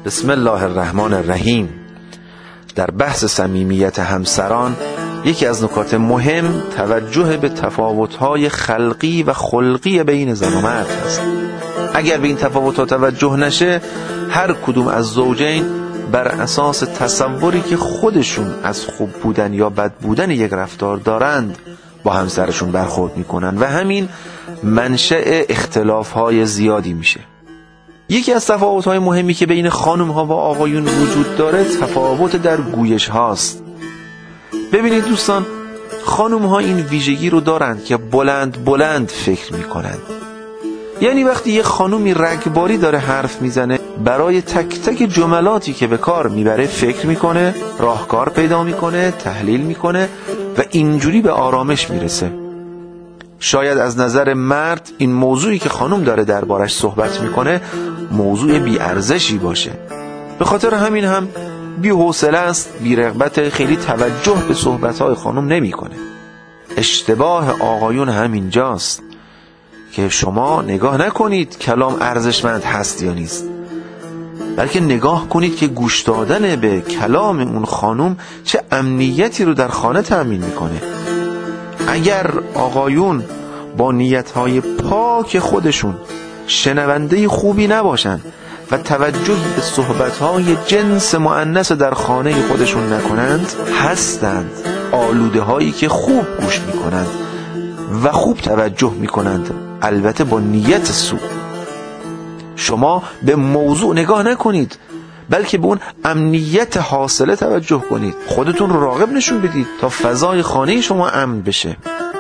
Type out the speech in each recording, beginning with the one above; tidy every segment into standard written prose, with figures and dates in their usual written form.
بسم الله الرحمن الرحیم. در بحث صمیمیت همسران یکی از نکات مهم توجه به تفاوت‌های خلقی و خلقی بین زن و مرد است. اگر به این تفاوت‌ها توجه نشه، هر کدوم از زوجین بر اساس تصوری که خودشون از خوب بودن یا بد بودن یک رفتار دارند با همسرشون برخورد میکنن و همین منشأ اختلاف‌های زیادی میشه. یکی از تفاوت‌های مهمی که بین خانم‌ها و آقایون وجود داره تفاوت در گویش هاست. ببینید دوستان، خانم‌ها این ویژگی رو دارند که بلند بلند فکر میکنند. یعنی وقتی یه خانومی رگباری داره حرف میزنه، برای تک تک جملاتی که به کار میبره فکر میکنه، راهکار پیدا میکنه، تحلیل میکنه و اینجوری به آرامش میرسه. شاید از نظر مرد این موضوعی که خانم داره دربارش صحبت میکنه موضوع بی‌ارزشی باشه، به خاطر همین هم بی‌حوصله است، بی‌رغبت، خیلی توجه به صحبت‌های خانم نمیکنه. اشتباه آقایون همینجاست که شما نگاه نکنید کلام ارزشمند هست یا نیست، بلکه نگاه کنید که گوش دادن به کلام اون خانم چه امنیتی رو در خانه تأمین میکنه. اگر آقایون با نیتهای پاک خودشون شنونده خوبی نباشن و توجهی به صحبتهای جنس مؤنث در خانه خودشون نکنند، هستند آلوده هایی که خوب گوش میکنند و خوب توجه میکنند، البته با نیت سو. شما به موضوع نگاه نکنید، بلکه به اون امنیت حاصله توجه کنید، خودتون رو راغب نشون بدید تا فضای خانه شما امن بشه.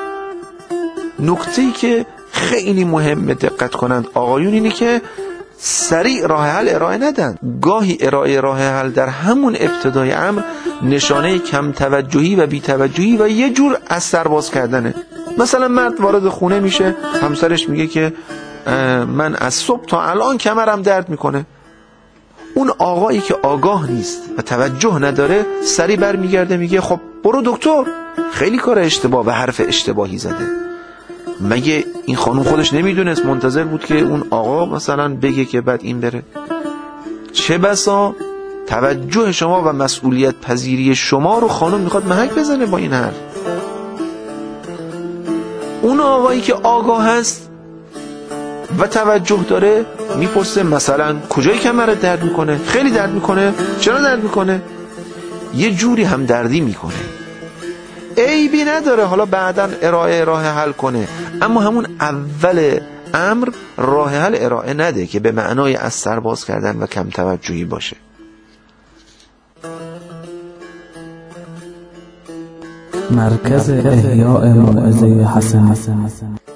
نکته‌ای که خیلی مهمه دقت کنند آقایون اینه که سریع راه حل ارائه ندن. گاهی ارائه راه حل در همون ابتدای امر نشانه کم توجهی و بی توجهی و یه جور از سر باز کردنه. مثلا مرد وارد خونه میشه، همسرش میگه که من از صبح تا الان کمرم درد میکنه. اون آقایی که آگاه نیست و توجه نداره سریع برمیگرده میگه خب برو دکتر، خیلی کار اشتباه و حرف اشتباهی زده. مگه این خانم خودش نمیدونست؟ منتظر بود که اون آقا مثلا بگه که بعد این بره. چه بسا توجه شما و مسئولیت پذیری شما رو خانم میخواد محک بزنه با این حرف. اون آقایی که آگاه هست و توجه داره میپرسه مثلا کجای کمرت درد میکنه؟ خیلی درد میکنه؟ چرا درد میکنه؟ یه جوری هم دردی میکنه، عیبی نداره حالا بعداً راه حل کنه، اما همون اول امر راه حل ارائه نده که به معنای از سر باز کردن و کم توجهی باشه. مرکز احیاء موعظه حسن